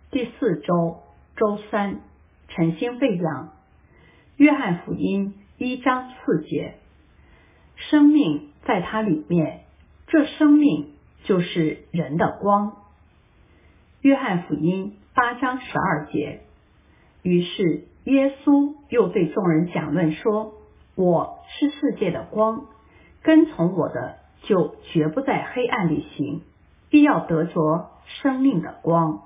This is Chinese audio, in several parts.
第4周周3，晨星喂养。约翰福音1章4节，生命在它里面，这生命就是人的光。约翰福音8章12节，于是耶稣又对众人讲论说，我是世界的光，跟从我的就绝不在黑暗里行，必要得着生命的光。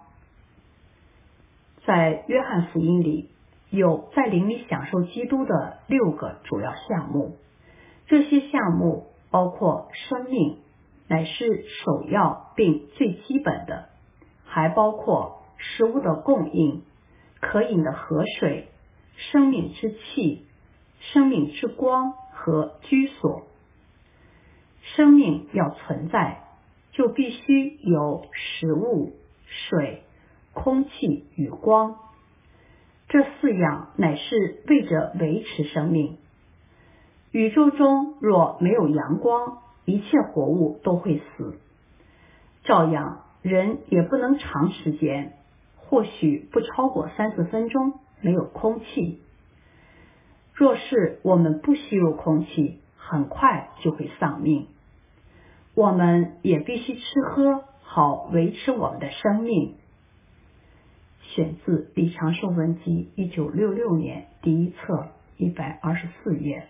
在约翰福音里有在灵里享受基督的6个主要项目，这些项目包括生命，乃是首要并最基本的，还包括食物的供应、可饮的河水、生命之气、生命之光和居所。生命要存在，就必须有食物、水、空气与光，这4样乃是为着维持生命。宇宙中若没有阳光，一切活物都会死，照样人也不能长时间，或许不超过30分钟没有空气。若是我们不吸入空气，很快就会丧命。我们也必须吃喝，好维持我们的生命。选自李长寿文集1966年第1册124页。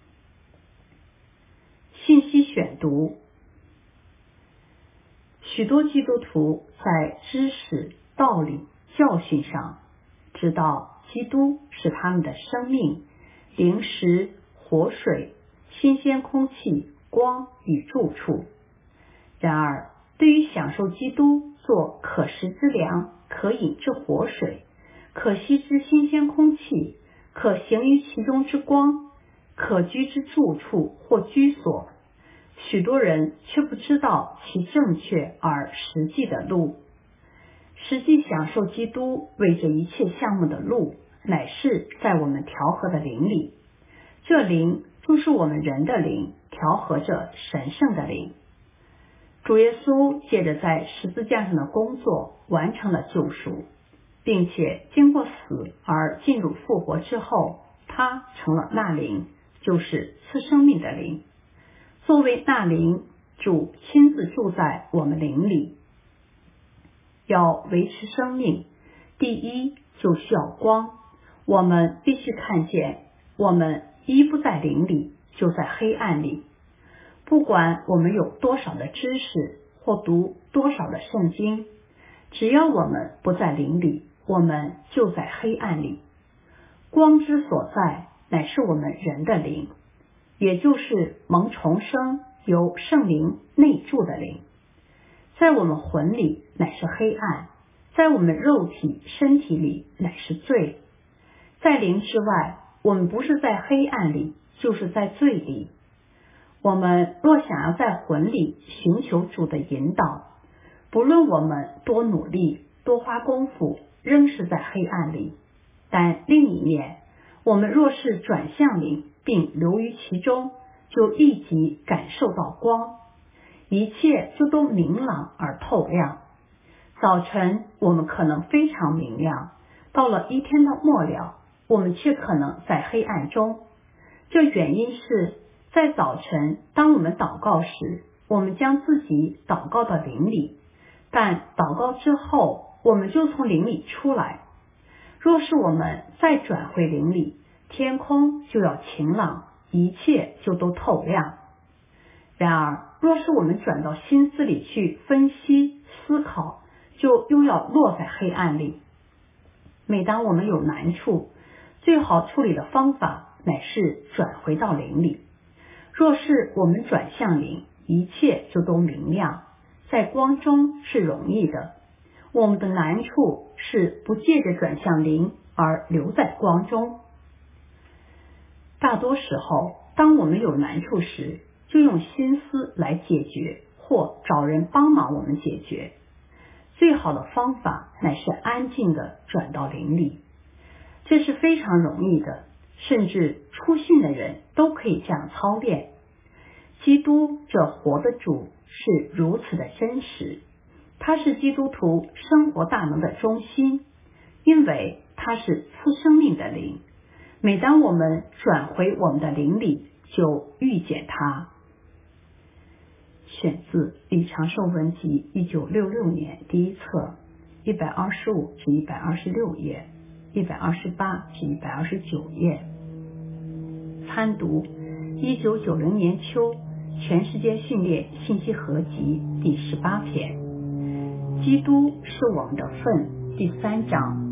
信息选读。许多基督徒在知识、道理、教训上知道基督是他们的生命、灵食、活水、新鲜空气、光与住处。然而，对于享受基督做可食之粮、可饮之活水、可吸之新鲜空气、可行于其中之光、可居之住处或居所，许多人却不知道其正确而实际的路。实际享受基督为这一切项目的路，乃是在我们调和的灵里，这灵就是我们人的灵，调和着神圣的灵。主耶稣借着在十字架上的工作完成了救赎，并且经过死而进入复活之后，他成了那灵，就是赐生命的灵。作为那灵，主亲自住在我们灵里。要维持生命，第一就需要光。我们必须看见，我们一不在灵里，就在黑暗里。不管我们有多少的知识或读多少的圣经，只要我们不在灵里，我们就在黑暗里。光之所在，乃是我们人的灵，也就是蒙重生由圣灵内住的灵。在我们魂里乃是黑暗，在我们肉体身体里乃是罪。在灵之外，我们不是在黑暗里，就是在罪里。我们若想要在魂里寻求主的引导，不论我们多努力多花功夫，仍是在黑暗里。但另一面，我们若是转向灵并留于其中，就立即感受到光，一切就都明朗而透亮。早晨我们可能非常明亮，到了一天的末了，我们却可能在黑暗中。这原因是在早晨，当我们祷告时，我们将自己祷告到灵里，但祷告之后，我们就从灵里出来。若是我们再转回灵里，天空就要晴朗，一切就都透亮。然而，若是我们转到心思里去分析、思考，就又要落在黑暗里。每当我们有难处，最好处理的方法乃是转回到灵里。若是我们转向灵，一切就都明亮，在光中是容易的。我们的难处是不借着转向灵而留在光中。大多时候，当我们有难处时，就用心思来解决，或找人帮忙我们解决。最好的方法乃是安静的转到灵里，这是非常容易的，甚至初信的人都可以这样操练。基督这活的主是如此的真实， 它是基督徒生活大能的中心，因为它是赐生命的灵。每当我们转回我们的灵里，就遇见它。选自李长寿文集1966年第一册125至126页，128至129页。参读1990年秋全世界训练信息合集第18篇。基督是我们的份第3章。